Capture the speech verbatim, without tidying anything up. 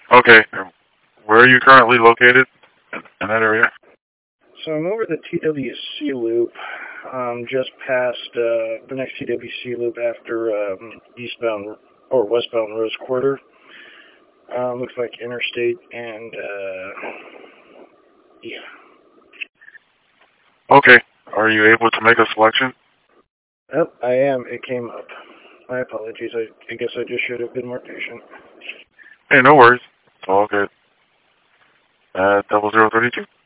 Okay. Where are you currently located in, in that area? So I'm over the T W C loop, um, just past uh, the next T W C loop after um, eastbound or westbound Rose Quarter. Um, looks like interstate and uh, yeah. Okay. Are you able to make a selection? Yep, I am. It came up. My apologies. I, I guess I just should have been more patient. Hey, no worries. It's all good. Uh, double zero thirty two.